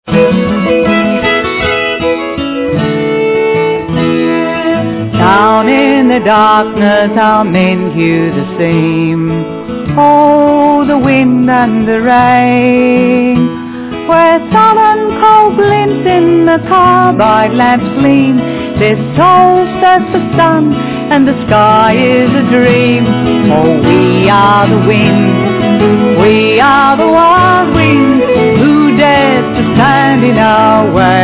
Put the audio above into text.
Down in the darkness our men hear the same. Oh, the wind and the rain. Where sun and cold glints in the carbide lamps gleam, their souls as the sun and the sky is a dream. Oh, we are the wind, we are the wild wind, who dares to stand in our way?